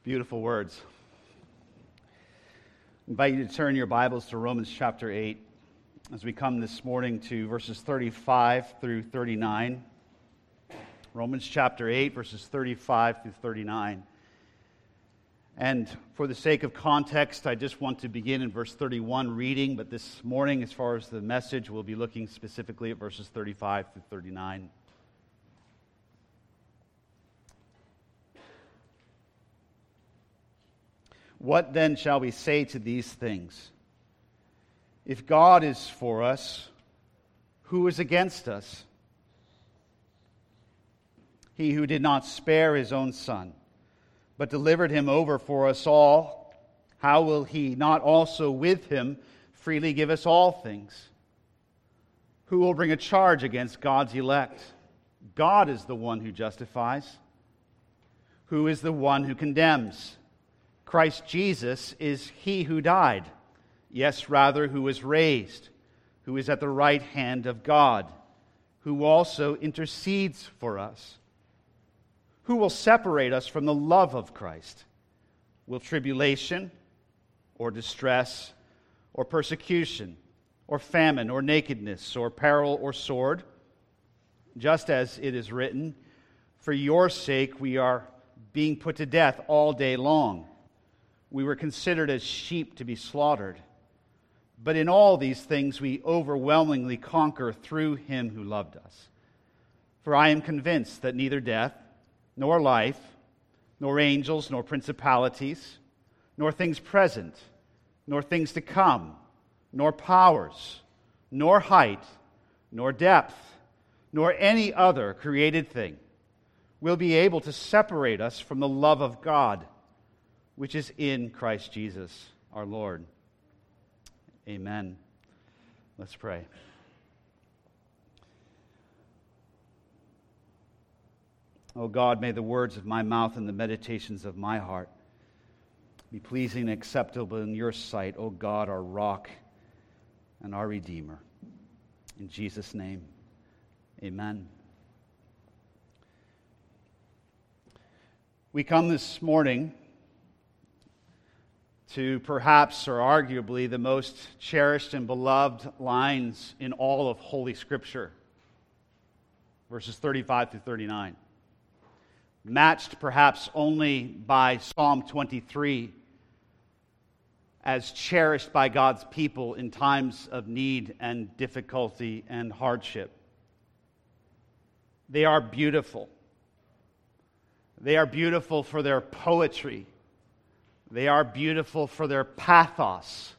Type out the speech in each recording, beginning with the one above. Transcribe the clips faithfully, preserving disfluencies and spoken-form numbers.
Beautiful words. I invite you to turn your Bibles to Romans chapter eight as we come this morning to verses thirty-five through thirty-nine. Romans chapter eight, verses thirty-five through thirty-nine. And for the sake of context, I just want to begin in verse thirty-one reading, but this morning, as far as the message, we'll be looking specifically at verses thirty-five through thirty-nine. What then shall we say to these things? If God is for us, who is against us? He who did not spare his own Son, but delivered him over for us all, how will he not also with him freely give us all things? Who will bring a charge against God's elect? God is the one who justifies. Who is the one who condemns? Christ Jesus is he who died, yes, rather, who was raised, who is at the right hand of God, who also intercedes for us. Who will separate us from the love of Christ? Will tribulation, or distress, or persecution, or famine, or nakedness, or peril, or sword? Just as it is written, for your sake we are being put to death all day long. We were considered as sheep to be slaughtered. But in all these things we overwhelmingly conquer through him who loved us. For I am convinced that neither death, nor life, nor angels, nor principalities, nor things present, nor things to come, nor powers, nor height, nor depth, nor any other created thing will be able to separate us from the love of God, which is in Christ Jesus our Lord. Amen. Let's pray. O God, may the words of my mouth and the meditations of my heart be pleasing and acceptable in your sight, O God, our rock and our Redeemer. In Jesus' name, amen. We come this morning to perhaps or arguably the most cherished and beloved lines in all of Holy Scripture, verses thirty-five through thirty-nine. Matched perhaps only by Psalm twenty-three, as cherished by God's people in times of need and difficulty and hardship. They are beautiful. They are beautiful for their poetry. They are beautiful for their pathos.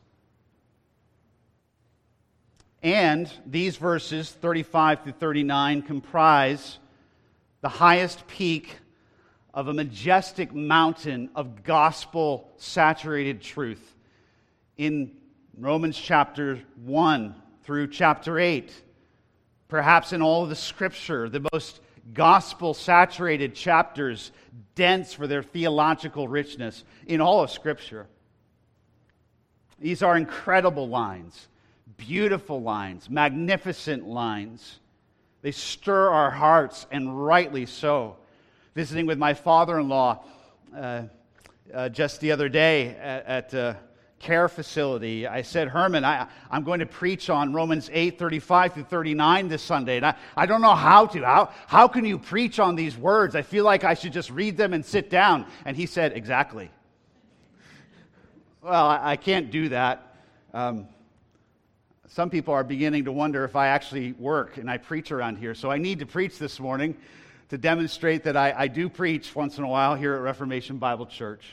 And these verses, thirty-five through thirty-nine, comprise the highest peak of a majestic mountain of gospel-saturated truth in Romans chapter one through chapter eight. Perhaps in all of the Scripture, the most gospel-saturated chapters, dense for their theological richness in all of Scripture. These are incredible lines, beautiful lines, magnificent lines. They stir our hearts, and rightly so. Visiting with my father-in-law uh, uh, just the other day at, at a care facility, I said, Herman, I, I'm going to preach on Romans eight, thirty-five through thirty-nine this Sunday, and I, I don't know how to. How, how can you preach on these words? I feel like I should just read them and sit down. And he said, exactly. Well, I, I can't do that. Um, some people are beginning to wonder if I actually work and I preach around here. So I need to preach this morning to demonstrate that I, I do preach once in a while here at Reformation Bible Church.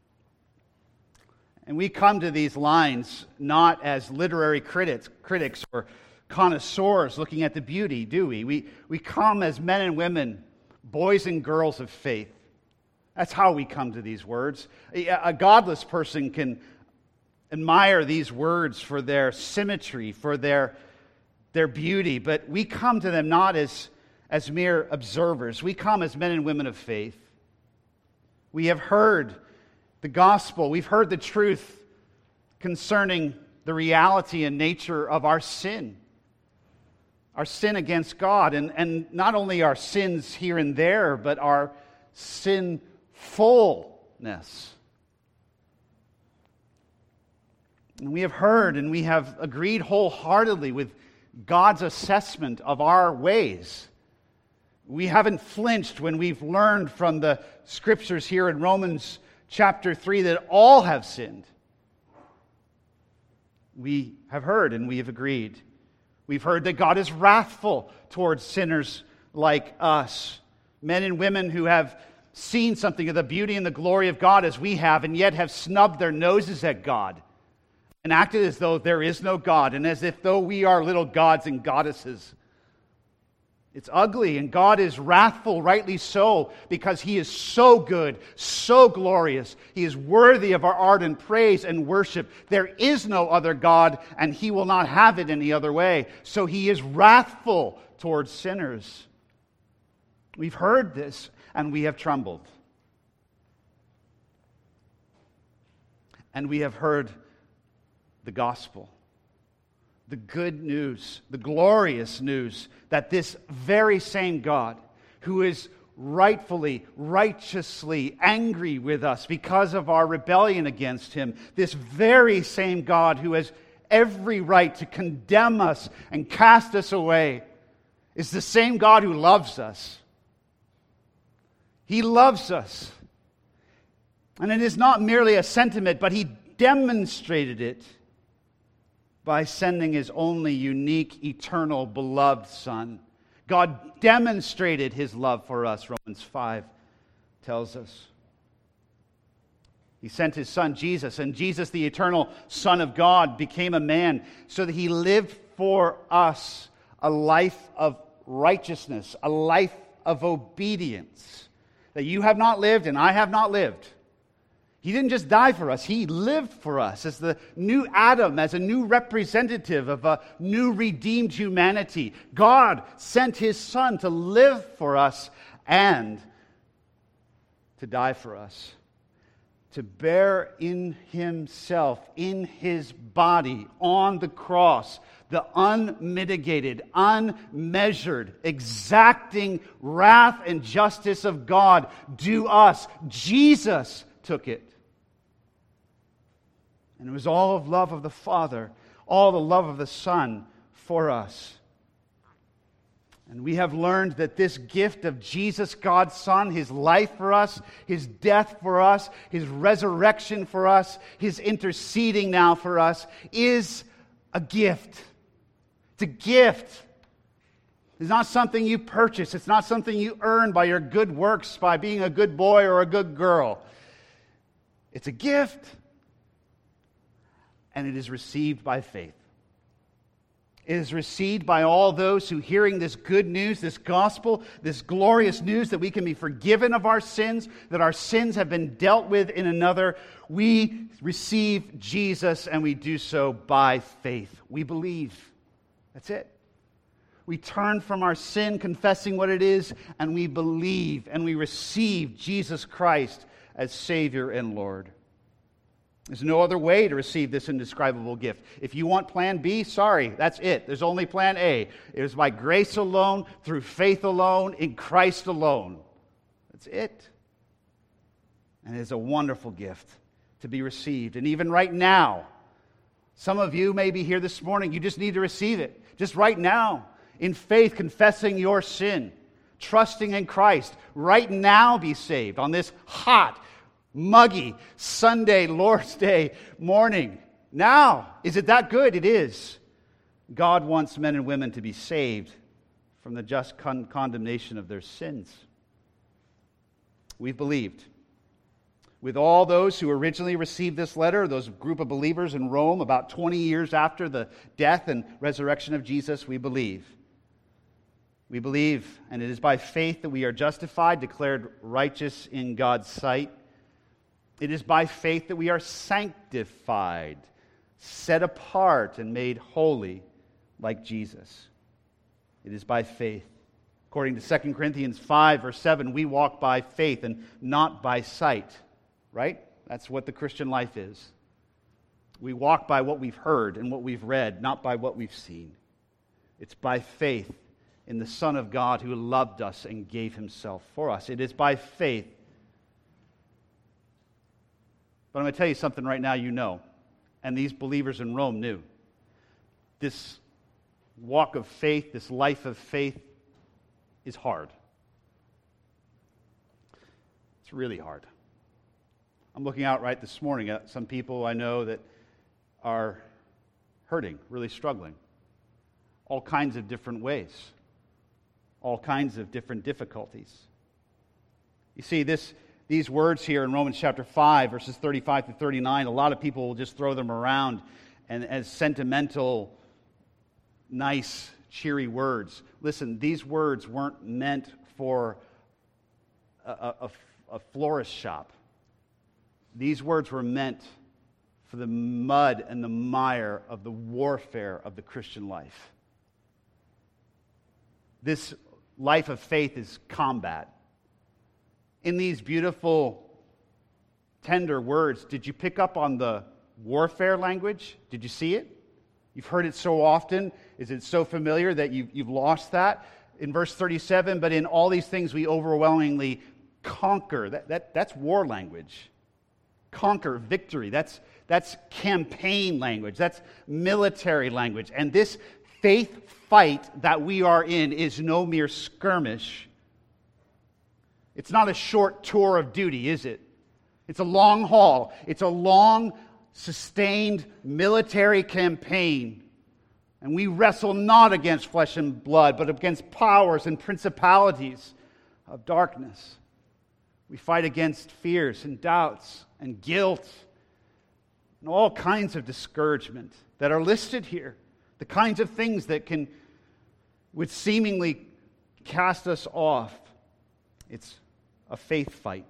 And we come to these lines not as literary critics, critics or connoisseurs looking at the beauty, do we? We, we come as men and women, boys and girls of faith. That's how we come to these words. A, a godless person can admire these words for their symmetry, for their, their beauty, but we come to them not as, as mere observers. We come as men and women of faith. We have heard the gospel. We've heard the truth concerning the reality and nature of our sin. Our sin against God. And, and not only our sins here and there, but our sinful rightfulness. And we have heard and we have agreed wholeheartedly with God's assessment of our ways. We haven't flinched when we've learned from the scriptures here in Romans chapter three that all have sinned. We have heard and we have agreed. We've heard that God is wrathful towards sinners like us, men and women who have seen something of the beauty and the glory of God as we have, and yet have snubbed their noses at God and acted as though there is no God, and as if though we are little gods and goddesses. It's ugly, and God is wrathful, rightly so, because He is so good, so glorious. He is worthy of our ardent praise and worship. There is no other God, and He will not have it any other way. So He is wrathful towards sinners. We've heard this, and we have trembled. And we have heard the gospel. The good news, the glorious news that this very same God, who is rightfully, righteously angry with us because of our rebellion against Him, this very same God who has every right to condemn us and cast us away, is the same God who loves us. He loves us. And it is not merely a sentiment, but He demonstrated it by sending His only unique, eternal, beloved Son. God demonstrated His love for us, Romans five tells us. He sent His Son, Jesus, and Jesus, the eternal Son of God, became a man so that He lived for us a life of righteousness, a life of obedience that you have not lived and I have not lived. He didn't just die for us, He lived for us as the new Adam, as a new representative of a new redeemed humanity. God sent His Son to live for us and to die for us, to bear in Himself, in His body, on the cross, the unmitigated, unmeasured, exacting wrath and justice of God due us. Jesus took it. And it was all of love of the Father, all the love of the Son for us. And we have learned that this gift of Jesus, God's Son, His life for us, His death for us, His resurrection for us, His interceding now for us, is a gift. It's a gift. It's not something you purchase. It's not something you earn by your good works, by being a good boy or a good girl. It's a gift. And it is received by faith. It is received by all those who, hearing this good news, this gospel, this glorious news that we can be forgiven of our sins, that our sins have been dealt with in another, we receive Jesus, and we do so by faith. We believe. That's it. We turn from our sin, confessing what it is, and we believe, and we receive Jesus Christ as Savior and Lord. There's no other way to receive this indescribable gift. If you want plan B, sorry, that's it. There's only plan A. It is by grace alone, through faith alone, in Christ alone. That's it. And it is a wonderful gift to be received. And even right now, some of you may be here this morning, you just need to receive it. Just right now, in faith, confessing your sin, trusting in Christ. Right now be saved on this hot, muggy Sunday, Lord's Day morning. Now, is it that good? It is. God wants men and women to be saved from the just con- condemnation of their sins. We've believed. With all those who originally received this letter, those group of believers in Rome, about twenty years after the death and resurrection of Jesus, we believe. We believe, and it is by faith that we are justified, declared righteous in God's sight. It is by faith that we are sanctified, set apart, and made holy like Jesus. It is by faith. According to Second Corinthians five, verse seven, we walk by faith and not by sight. Right? That's what the Christian life is. We walk by what we've heard and what we've read, not by what we've seen. It's by faith in the Son of God who loved us and gave Himself for us. It is by faith But I'm going to tell you something right now you know, and these believers in Rome knew. This walk of faith, this life of faith is hard. It's really hard. I'm looking out right this morning at some people I know that are hurting, really struggling. All kinds of different ways. All kinds of different difficulties. You see, this these words here in Romans chapter five, verses thirty-five to thirty-nine, a lot of people will just throw them around and as sentimental, nice, cheery words. Listen, these words weren't meant for a, a, a florist shop. These words were meant for the mud and the mire of the warfare of the Christian life. This life of faith is combat. In these beautiful, tender words, did you pick up on the warfare language? Did you see it? You've heard it so often. Is it so familiar that you've, you've lost that? In verse thirty-seven, but in all these things we overwhelmingly conquer. That, that, that's war language. Conquer, victory. That's, that's campaign language. That's military language. And this faith fight that we are in is no mere skirmish. It's not a short tour of duty, is it? It's a long haul. It's a long, sustained military campaign. And we wrestle not against flesh and blood, but against powers and principalities of darkness. We fight against fears and doubts and guilt and all kinds of discouragement that are listed here. The kinds of things that can, would seemingly cast us off. It's a faith fight.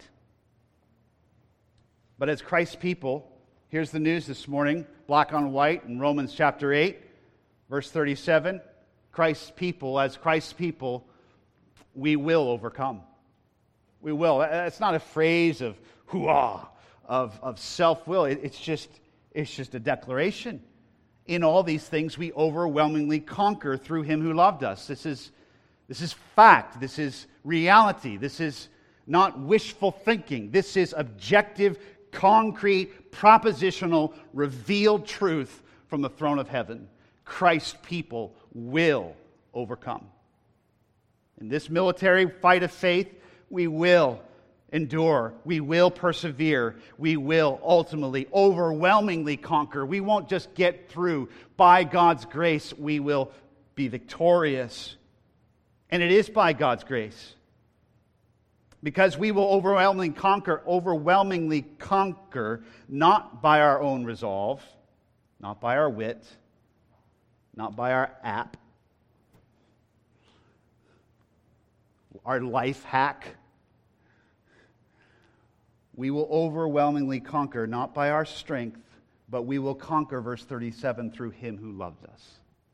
But as Christ's people, here's the news this morning, black on white in Romans chapter eight, verse thirty-seven. Christ's people, as Christ's people, we will overcome. We will. That's not a phrase of hoo-ah, of, of self-will. It, it's just, it's just a declaration. In all these things, we overwhelmingly conquer through Him who loved us. This is, this is fact. This is reality. This is not wishful thinking. This is objective, concrete, propositional, revealed truth from the throne of heaven. Christ's people will overcome. In this military fight of faith, we will endure. We will persevere. We will ultimately, overwhelmingly conquer. We won't just get through. By God's grace, we will be victorious. And it is by God's grace. Because we will overwhelmingly conquer, overwhelmingly conquer, not by our own resolve, not by our wit, not by our app, our life hack. We will overwhelmingly conquer, not by our strength, but we will conquer, verse thirty-seven, through Him who loved us.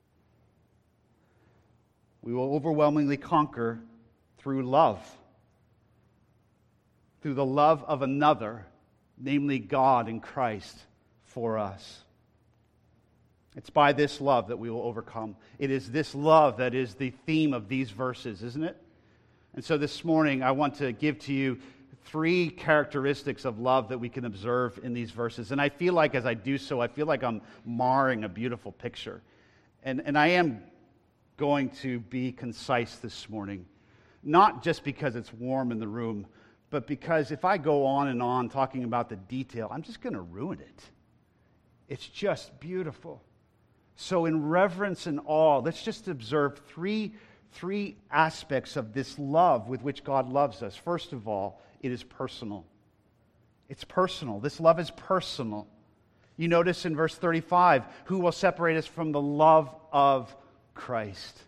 We will overwhelmingly conquer through love. Through the love of another, namely God in Christ for us. It's by this love that we will overcome. It is this love that is the theme of these verses, isn't it? And so this morning I want to give to you three characteristics of love that we can observe in these verses. And I feel like as I do so, I feel like I'm marring a beautiful picture. And, and I am going to be concise this morning. Not just because it's warm in the room, but because if I go on and on talking about the detail, I'm just going to ruin it. It's just beautiful. So in reverence and awe, let's just observe three, three aspects of this love with which God loves us. First of all, it is personal. It's personal. This love is personal. You notice in verse thirty-five, who will separate us from the love of Christ?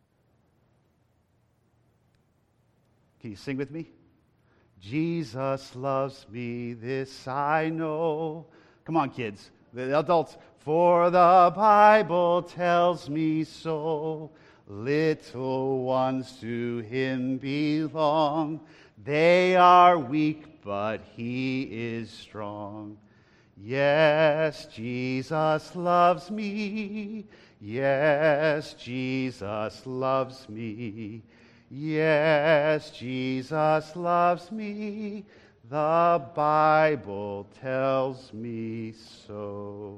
Can you sing with me? Jesus loves me, this I know. Come on, kids. The adults. For the Bible tells me so. Little ones to Him belong. They are weak, but He is strong. Yes, Jesus loves me. Yes, Jesus loves me. Yes, Jesus loves me. The Bible tells me so.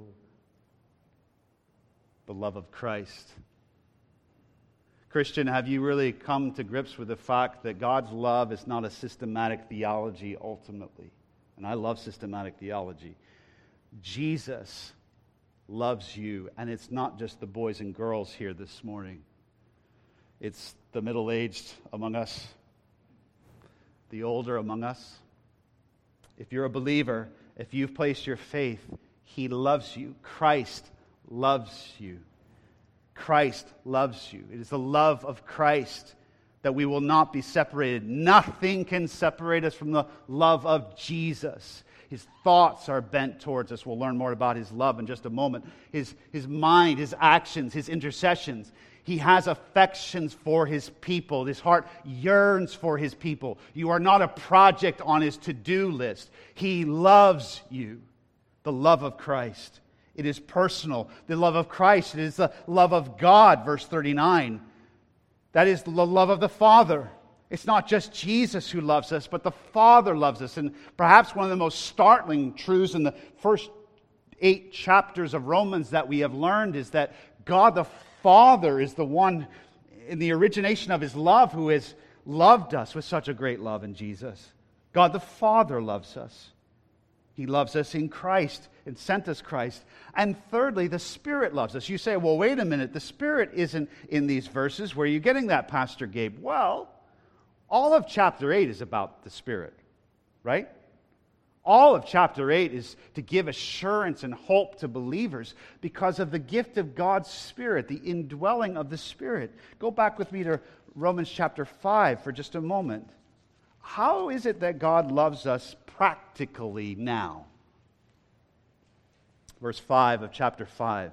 The love of Christ. Christian, have you really come to grips with the fact that God's love is not a systematic theology ultimately? And I love systematic theology. Jesus loves you, and it's not just the boys and girls here this morning. It's the middle-aged among us, the older among us. If you're a believer, if you've placed your faith, He loves you. Christ loves you. Christ loves you. It is the love of Christ that we will not be separated. Nothing can separate us from the love of Jesus. His thoughts are bent towards us. We'll learn more about His love in just a moment. His, his mind, His actions, His intercessions. He has affections for His people. His heart yearns for His people. You are not a project on His to-do list. He loves you. The love of Christ. It is personal. The love of Christ. It is the love of God, verse thirty-nine. That is the love of the Father. It's not just Jesus who loves us, but the Father loves us. And perhaps one of the most startling truths in the first eight chapters of Romans that we have learned is that God the Father is the one in the origination of His love who has loved us with such a great love in Jesus. God the Father loves us. He loves us in Christ and sent us Christ. And thirdly, the Spirit loves us. You say, well, wait a minute, the Spirit isn't in these verses. Where are you getting that, Pastor Gabe? Well, all of chapter eight is about the Spirit, right? All of chapter eight is to give assurance and hope to believers because of the gift of God's Spirit, the indwelling of the Spirit. Go back with me to Romans chapter five for just a moment. How is it that God loves us practically now? Verse five of chapter five.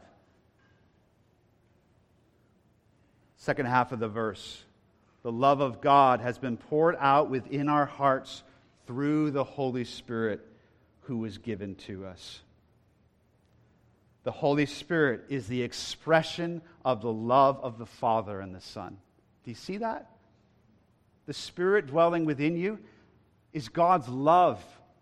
Second half of the verse. The love of God has been poured out within our hearts through the Holy Spirit who was given to us. The Holy Spirit is the expression of the love of the Father and the Son. Do you see that? The Spirit dwelling within you is God's love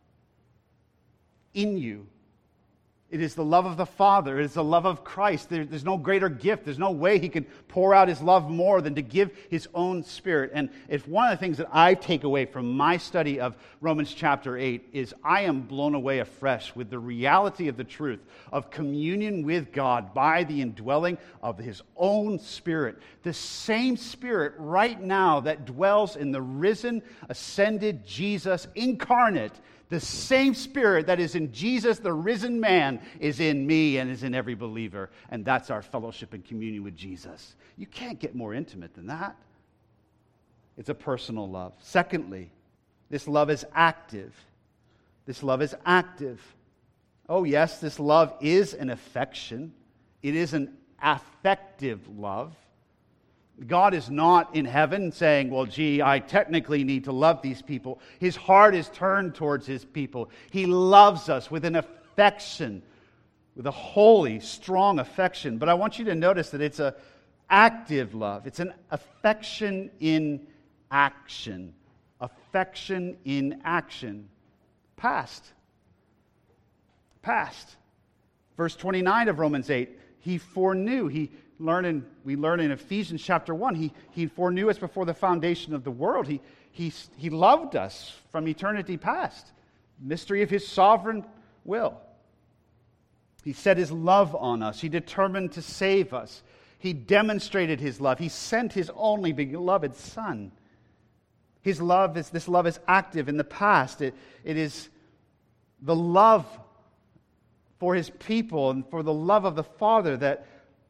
in you. It is the love of the Father. It is the love of Christ. There, there's no greater gift. There's no way He can pour out His love more than to give His own Spirit. And it's one of the things that I take away from my study of Romans chapter eight is I am blown away afresh with the reality of the truth of communion with God by the indwelling of His own Spirit. The same Spirit right now that dwells in the risen, ascended Jesus incarnate. The same Spirit that is in Jesus, the risen man, is in me and is in every believer. And that's our fellowship and communion with Jesus. You can't get more intimate than that. It's a personal love. Secondly, this love is active. This love is active. Oh yes, this love is an affection. It is an affective love. God is not in heaven saying, well, gee, I technically need to love these people. His heart is turned towards His people. He loves us with an affection, with a holy, strong affection. But I want you to notice that it's an active love. It's an affection in action. Affection in action. Past. Past. Verse twenty-nine of Romans eight, He foreknew, He Learn in, we learn in Ephesians chapter one, he, he foreknew us before the foundation of the world. He, he, he loved us from eternity past. Mystery of His sovereign will. He set His love on us. He determined to save us. He demonstrated His love. He sent His only beloved Son. His love is, this love is active in the past. It, it is the love for His people and for the love of the Father that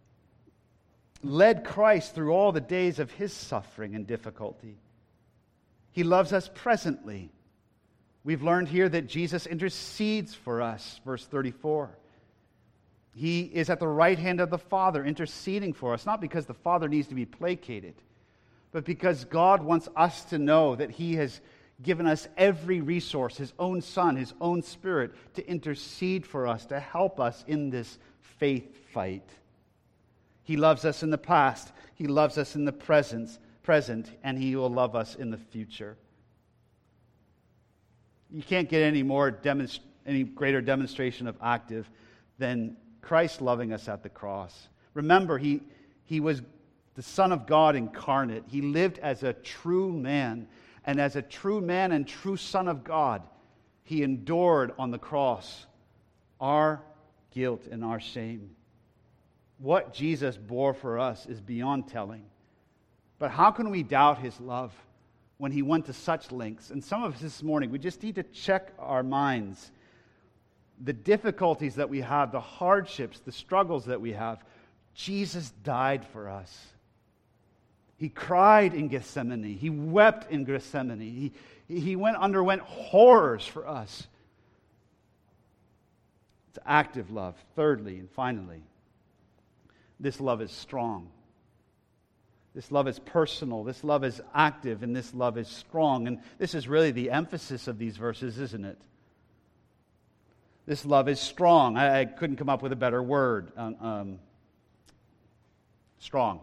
led Christ through all the days of His suffering and difficulty. He loves us presently. We've learned here that Jesus intercedes for us, verse thirty-four. He is at the right hand of the Father interceding for us, not because the Father needs to be placated, but because God wants us to know that He has given us every resource, His own Son, His own Spirit, to intercede for us, to help us in this faith fight. He loves us in the past, He loves us in the present, present, and He will love us in the future. You can't get any more demonst- any greater demonstration of active than Christ loving us at the cross. Remember, he, he was the Son of God incarnate. He lived as a true man. And as a true man and true Son of God, he endured on the cross our guilt and our shame. What Jesus bore for us is beyond telling. But how can we doubt his love when he went to such lengths? And some of us this morning, we just need to check our minds. The difficulties that we have, the hardships, the struggles that we have. Jesus died for us. He cried in Gethsemane. He wept in Gethsemane. He, he went underwent horrors for us. It's active love. Thirdly and finally, this love is strong. This love is personal. This love is active, and this love is strong. And this is really the emphasis of these verses, isn't it? This love is strong. I, I couldn't come up with a better word. Um, um, strong.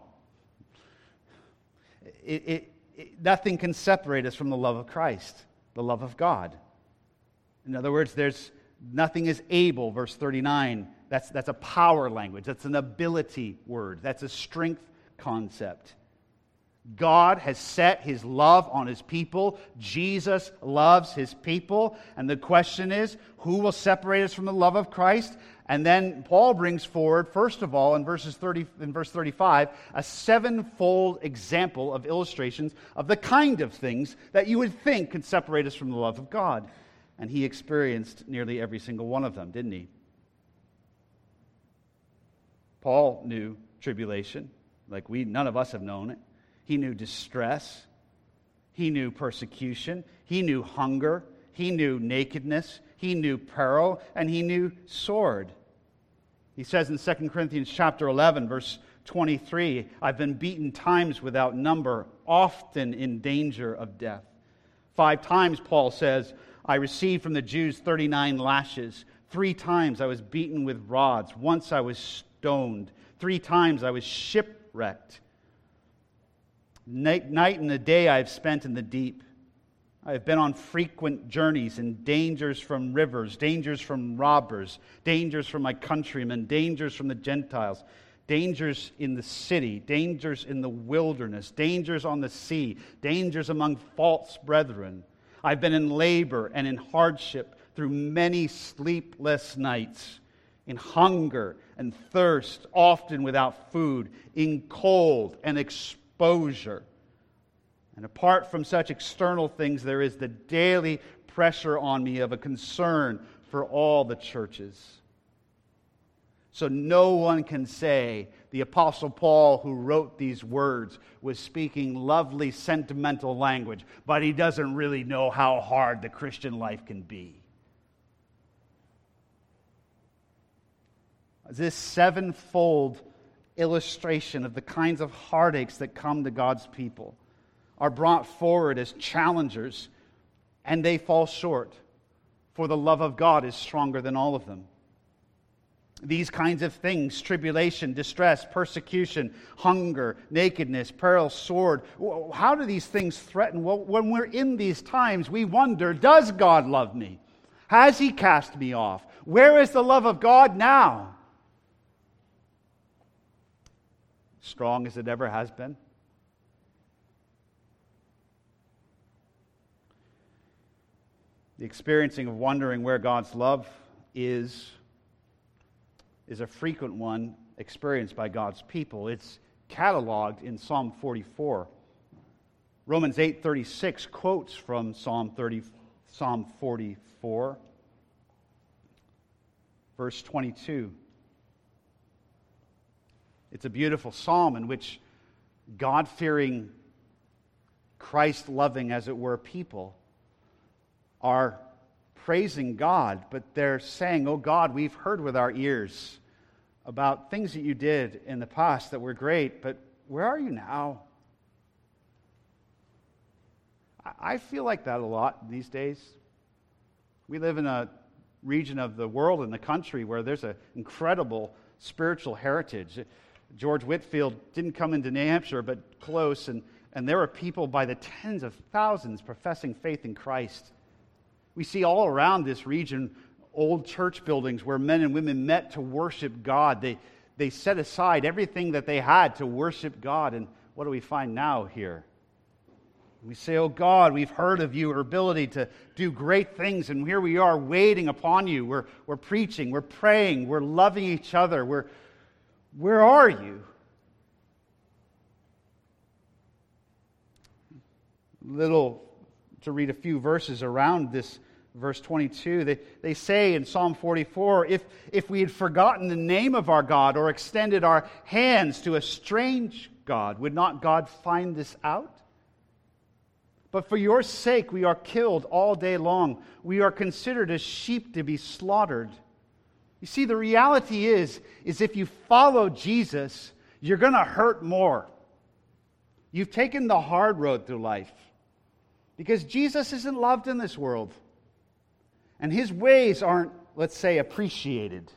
It, it, it, nothing can separate us from the love of Christ, the love of God. In other words, there's nothing is able, verse thirty-nine. That's, that's a power language. That's an ability word. That's a strength concept. God has set his love on his people. Jesus loves his people. And the question is, who will separate us from the love of Christ? And then Paul brings forward, first of all, in verses thirty, in verse thirty-five, a sevenfold example of illustrations of the kind of things that you would think could separate us from the love of God. And he experienced nearly every single one of them, didn't he? Paul knew tribulation, like we none of us have known it. He knew distress. He knew persecution. He knew hunger. He knew nakedness. He knew peril, and he knew sword. He says in Second Corinthians chapter eleven, verse twenty-three, I've been beaten times without number, often in danger of death. Five times, Paul says, I received from the Jews thirty-nine lashes. Three times I was beaten with rods. Once I was stoned. Three times I was shipwrecked. Night, night and a day I have spent in the deep. I have been on frequent journeys and dangers from rivers, dangers from robbers, dangers from my countrymen, dangers from the Gentiles, dangers in the city, dangers in the wilderness, dangers on the sea, dangers among false brethren. I've been in labor and in hardship through many sleepless nights, in hunger and thirst, often without food, in cold and exposure. And apart from such external things, there is the daily pressure on me of a concern for all the churches. So no one can say the Apostle Paul, who wrote these words, was speaking lovely, sentimental language, but he doesn't really know how hard the Christian life can be. This sevenfold illustration of the kinds of heartaches that come to God's people are brought forward as challengers, and they fall short, for the love of God is stronger than all of them. These kinds of things, tribulation, distress, persecution, hunger, nakedness, peril, sword, how do these things threaten? Well, when we're in these times, we wonder, does God love me? Has he cast me off? Where is the love of God now? Strong as it ever has been. The experiencing of wondering where God's love is, is a frequent one experienced by God's people. It's cataloged in Psalm forty-four. Romans eight thirty-six quotes from Psalm thirty, Psalm forty-four, verse twenty-two. It's a beautiful psalm in which God-fearing, Christ-loving, as it were, people are praising God, but they're saying, oh God, we've heard with our ears about things that you did in the past that were great, but where are you now? I feel like that a lot these days. We live in a region of the world and the country where there's an incredible spiritual heritage. George Whitefield didn't come into New Hampshire, but close, and, and there were people by the tens of thousands professing faith in Christ. We see all around this region old church buildings where men and women met to worship God. They, they set aside everything that they had to worship God. And what do we find now here? We say, oh God, we've heard of your ability to do great things, and here we are waiting upon you. We're, we're preaching, we're praying, we're loving each other. We're, where are you? Little to read a few verses around this verse twenty-two. They, they say in Psalm forty-four, if, if we had forgotten the name of our God or extended our hands to a strange God, would not God find this out? But for your sake we are killed all day long. We are considered as sheep to be slaughtered. You see, the reality is, is if you follow Jesus, you're going to hurt more. You've taken the hard road through life. Because Jesus isn't loved in this world. And his ways aren't, let's say, appreciated.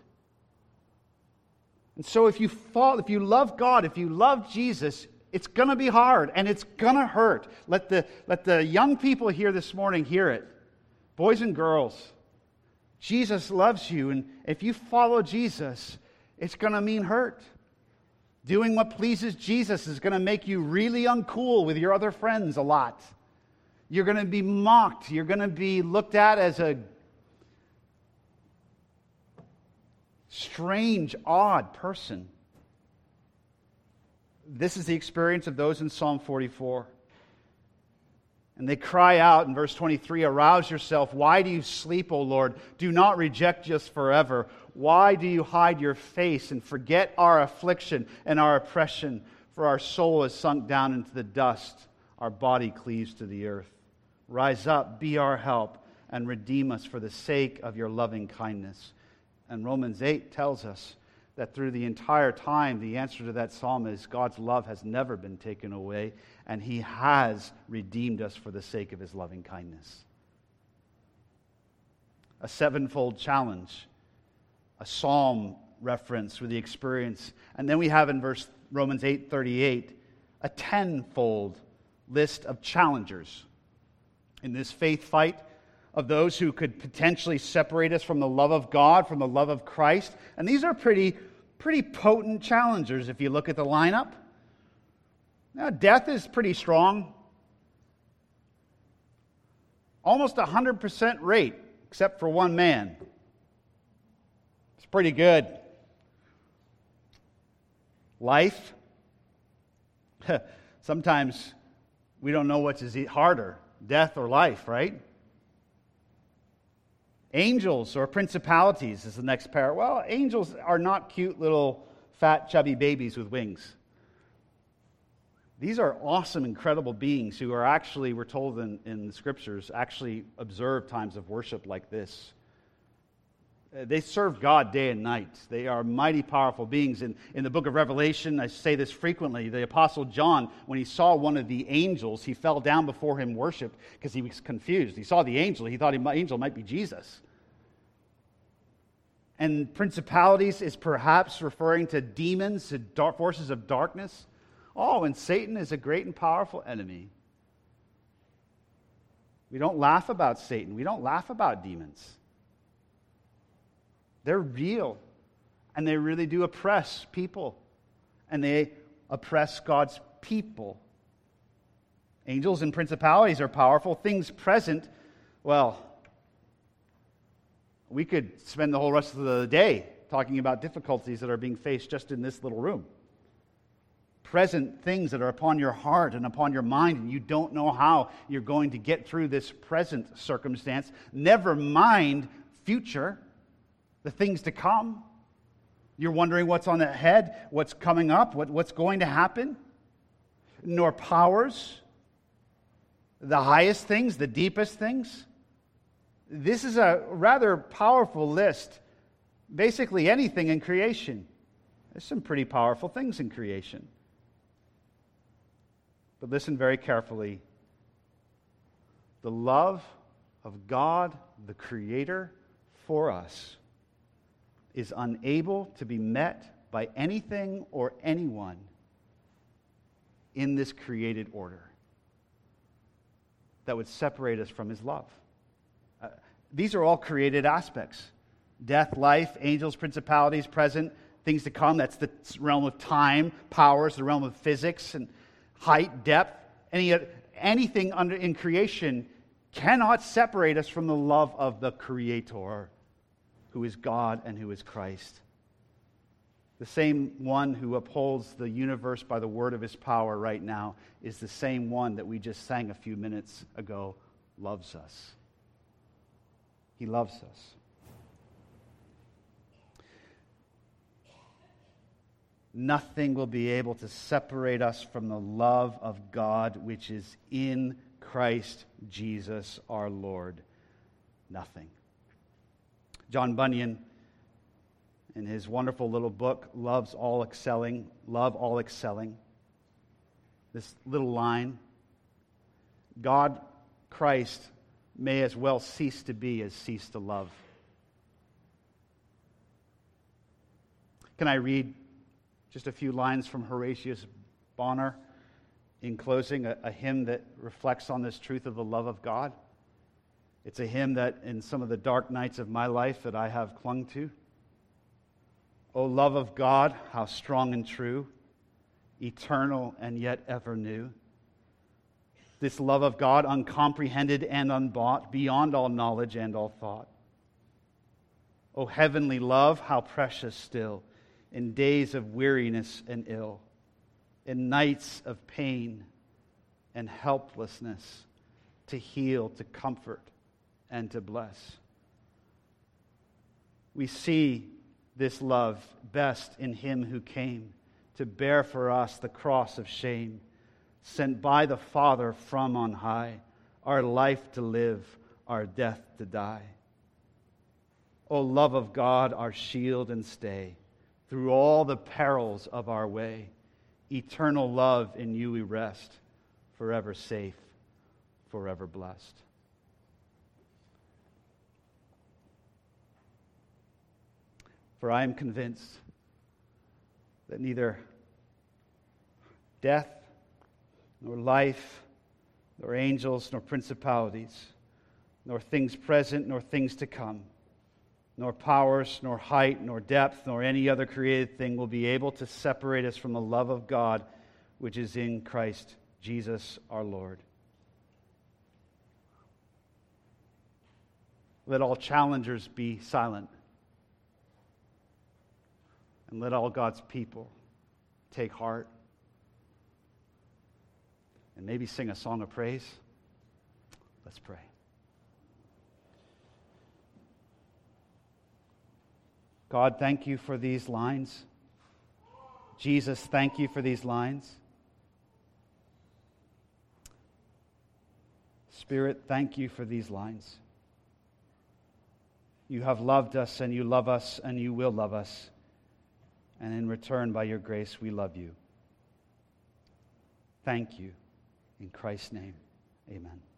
And so if you fall, if you love God, if you love Jesus, it's going to be hard and it's going to hurt. Let the, let the young people here this morning hear it. Boys and girls, Jesus loves you, and if you follow Jesus, it's going to mean hurt. Doing what pleases Jesus is going to make you really uncool with your other friends a lot. You're going to be mocked. You're going to be looked at as a strange, odd person. This is the experience of those in Psalm forty-four. And they cry out in verse twenty-three, arouse yourself. Why do you sleep, O Lord? Do not reject us forever. Why do you hide your face and forget our affliction and our oppression? For our soul is sunk down into the dust. Our body cleaves to the earth. Rise up, be our help, and redeem us for the sake of your loving kindness. And Romans eight tells us that through the entire time, the answer to that psalm is God's love has never been taken away, and he has redeemed us for the sake of his loving kindness. A sevenfold challenge, a psalm reference with the experience, and then we have in verse Romans eight thirty-eight a tenfold list of challengers in this faith fight of those who could potentially separate us from the love of God, from the love of Christ. And these are pretty, pretty potent challengers if you look at the lineup. Now, death is pretty strong. Almost a one hundred percent rate, except for one man. It's pretty good. Life. Sometimes we don't know what's harder, death or life, right? Angels or principalities is the next pair. Well, angels are not cute little fat chubby babies with wings. These are awesome, incredible beings who are actually, we're told in, in the scriptures, actually observe times of worship like this. They serve God day and night. They are mighty powerful beings. In, in the book of Revelation, I say this frequently, the Apostle John, when he saw one of the angels, he fell down before him, worshiped, because he was confused. He saw the angel. He thought the angel might be Jesus. And principalities is perhaps referring to demons, to dark forces of darkness. Oh, and Satan is a great and powerful enemy. We don't laugh about Satan. We don't laugh about demons. They're real, and they really do oppress people, and they oppress God's people. Angels and principalities are powerful. Things present, well, we could spend the whole rest of the day talking about difficulties that are being faced just in this little room. Present things that are upon your heart and upon your mind, and you don't know how you're going to get through this present circumstance. Never mind future. The things to come. You're wondering what's on ahead, what's coming up, what, what's going to happen. Nor powers, the highest things, the deepest things. This is a rather powerful list. Basically anything in creation. There's some pretty powerful things in creation. But listen very carefully. The love of God, the Creator, for us is unable to be met by anything or anyone in this created order that would separate us from his love. Uh, These are all created aspects. Death, life, angels, principalities, present, things to come. That's the realm of time, powers, the realm of physics and height, depth. Any, anything under in creation cannot separate us from the love of the Creator, who is God and who is Christ. The same one who upholds the universe by the word of his power right now is the same one that we just sang a few minutes ago loves us. He loves us. Nothing will be able to separate us from the love of God which is in Christ Jesus our Lord. Nothing. John Bunyan, in his wonderful little book, Love's All Excelling, Love All Excelling, this little line, God, Christ, may as well cease to be as cease to love. Can I read just a few lines from Horatius Bonar in closing, a, a hymn that reflects on this truth of the love of God? It's a hymn that in some of the dark nights of my life that I have clung to. O love of God, how strong and true, eternal and yet ever new. This love of God, uncomprehended and unbought, beyond all knowledge and all thought. O heavenly love, how precious still, in days of weariness and ill, in nights of pain and helplessness, to heal, to comfort, and to bless. We see this love best in Him who came to bear for us the cross of shame, sent by the Father from on high, our life to live, our death to die. O love of God, our shield and stay, through all the perils of our way, eternal love in you we rest, forever safe, forever blessed. For I am convinced that neither death, nor life, nor angels, nor principalities, nor things present, nor things to come, nor powers, nor height, nor depth, nor any other created thing will be able to separate us from the love of God which is in Christ Jesus our Lord. Let all challengers be silent, and let all God's people take heart and maybe sing a song of praise. Let's pray. God, thank you for these lines. Jesus, thank you for these lines. Spirit, thank you for these lines. You have loved us, and you love us, and you will love us. And in return, by your grace, we love you. Thank you. In Christ's name, amen.